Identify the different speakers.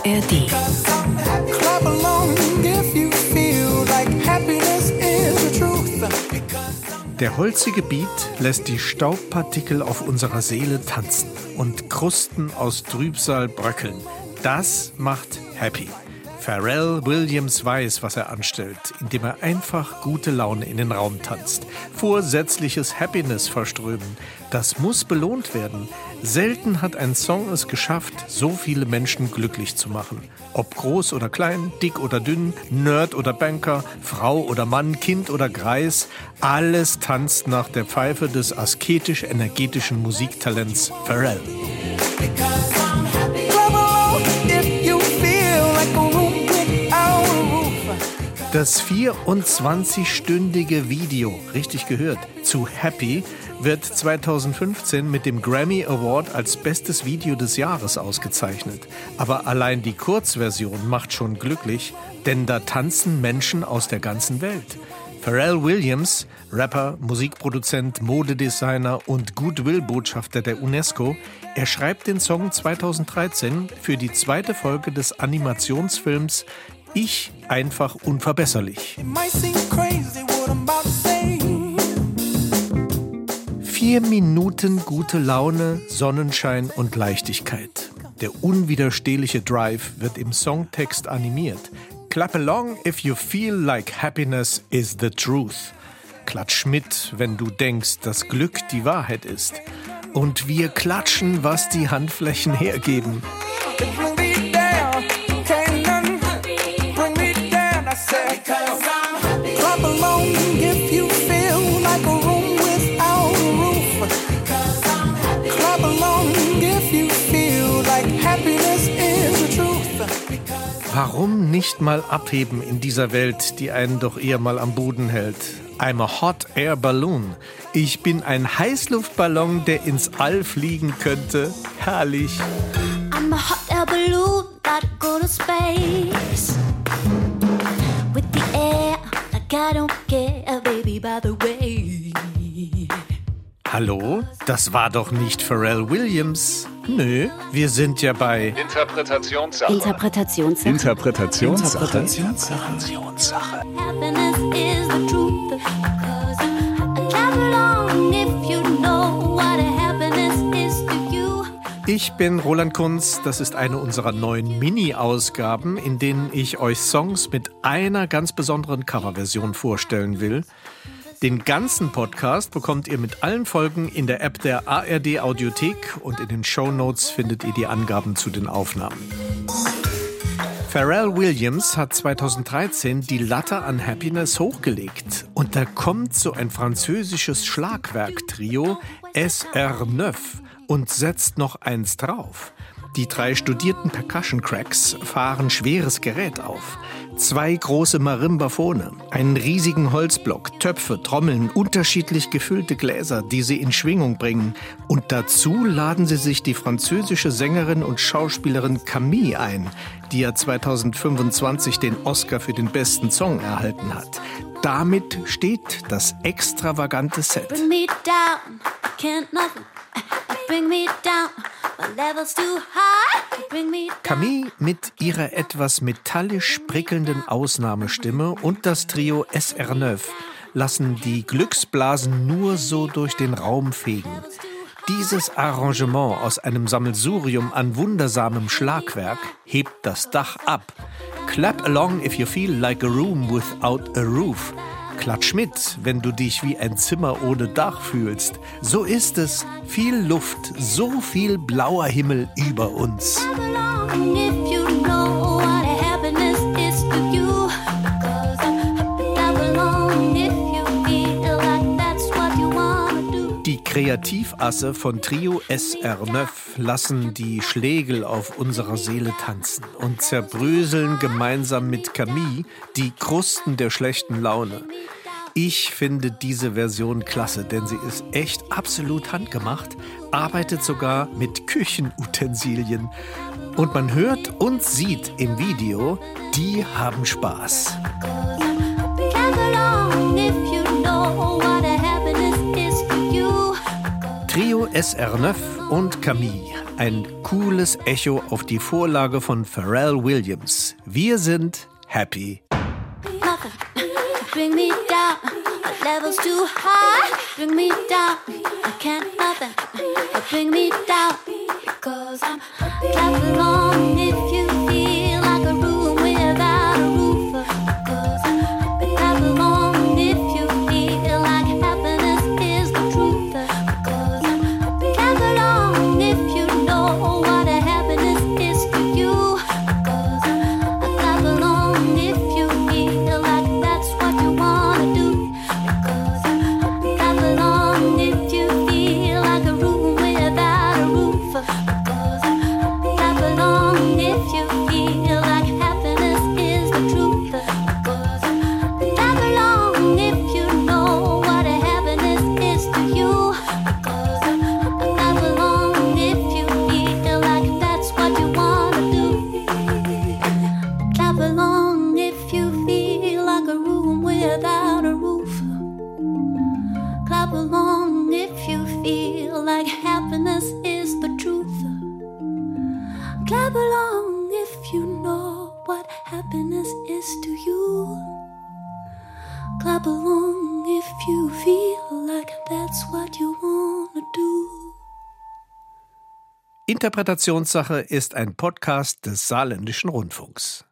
Speaker 1: ARD.
Speaker 2: Der holzige Beat lässt die Staubpartikel auf unserer Seele tanzen und Krusten aus Trübsal bröckeln. Das macht happy. Pharrell Williams weiß, was er anstellt, indem er einfach gute Laune in den Raum tanzt. Vorsätzliches Happiness verströmen. Das muss belohnt werden. Selten hat ein Song es geschafft, so viele Menschen glücklich zu machen. Ob groß oder klein, dick oder dünn, Nerd oder Banker, Frau oder Mann, Kind oder Greis, alles tanzt nach der Pfeife des asketisch-energetischen Musiktalents Pharrell. Das 24-stündige Video, richtig gehört, zu Happy wird 2015 mit dem Grammy Award als bestes Video des Jahres ausgezeichnet. Aber allein die Kurzversion macht schon glücklich, denn da tanzen Menschen aus der ganzen Welt. Pharrell Williams, Rapper, Musikproduzent, Modedesigner und Goodwill-Botschafter der UNESCO, er schreibt den Song 2013 für die zweite Folge des Animationsfilms Ich einfach unverbesserlich. 4 Minuten gute Laune, Sonnenschein und Leichtigkeit. Der unwiderstehliche Drive wird im Songtext animiert. Clap along if you feel like happiness is the truth. Klatsch mit, wenn du denkst, dass Glück die Wahrheit ist. Und wir klatschen, was die Handflächen hergeben. Warum nicht mal abheben in dieser Welt, die einen doch eher mal am Boden hält? I'm a hot air balloon. Ich bin ein Heißluftballon, der ins All fliegen könnte. Herrlich.
Speaker 3: I'm a hot air balloon that go to space. With the air, like I don't care, baby, by the way.
Speaker 2: Hallo? Das war doch nicht Pharrell Williams. Nö, wir sind ja bei
Speaker 4: Interpretationssache.
Speaker 3: Happiness is the truth. 'Cause clap along if you know what happiness is to you.
Speaker 2: Ich bin Roland Kunz, das ist eine unserer neuen Mini-Ausgaben, in denen ich euch Songs mit einer ganz besonderen Coverversion vorstellen will. Den ganzen Podcast bekommt ihr mit allen Folgen in der App der ARD Audiothek und in den Shownotes findet ihr die Angaben zu den Aufnahmen. Pharrell Williams hat 2013 die Latte an Happiness hochgelegt und da kommt so ein französisches Schlagwerk-Trio SR9 und setzt noch eins drauf. Die 3 studierten Percussion-Cracks fahren schweres Gerät auf. 2 große Marimbaphone, einen riesigen Holzblock, Töpfe, Trommeln, unterschiedlich gefüllte Gläser, die sie in Schwingung bringen. Und dazu laden sie sich die französische Sängerin und Schauspielerin Camille ein, die ja 2025 den Oscar für den besten Song erhalten hat. Damit steht das extravagante Set.
Speaker 3: Bring me down, can't nothing. Bring me down, my level's too high. Bring me down.
Speaker 2: Camille mit ihrer etwas metallisch prickelnden Ausnahmestimme und das Trio SR9 lassen die Glücksblasen nur so durch den Raum fegen. Dieses Arrangement aus einem Sammelsurium an wundersamem Schlagwerk hebt das Dach ab. Clap along if you feel like a room without a roof. Klatsch mit, wenn du dich wie ein Zimmer ohne Dach fühlst. So ist es. Viel Luft, so viel blauer Himmel über uns.
Speaker 3: Clap along if you know what happiness is to you. 'Cause clap along if you feel like that's what you wanna do.
Speaker 2: Die Kreativasse von Trio SR9 lassen die Schlägel auf unserer Seele tanzen und zerbröseln gemeinsam mit Camille die Krusten der schlechten Laune. Ich finde diese Version klasse, denn sie ist echt absolut handgemacht, arbeitet sogar mit Küchenutensilien. Und man hört und sieht im Video, die haben Spaß.
Speaker 3: Clap along if you know what happiness is to you.
Speaker 2: Trio SR9 und Camille. Ein cooles Echo auf die Vorlage von Pharrell Williams. Wir sind happy.
Speaker 3: Nothing bring me down. My level's too high. Bring me down. I can't nothing bring me down. Because I'm clap along if you feel like a room without a roof. Because I'm clap along if you feel like happiness is the truth. Because I'm clap along if you know what a happiness is to you. Because I'm clap along if you feel like that's what you wanna do. Because I'm clap along if you feel like a room without a roof. Because I'm clap along if you feel like happiness is the truth. Because I'm clap along if you know what a happiness is to you. Because I'm clap along if you feel like that's what you wanna do. Clap along if you feel like a room without a roof. Clap along if you feel like happiness is the truth. Clap along if you know what happiness is to you. Clap along if you feel like that's what you wanna do.
Speaker 2: Interpretationssache ist ein Podcast des Saarländischen Rundfunks.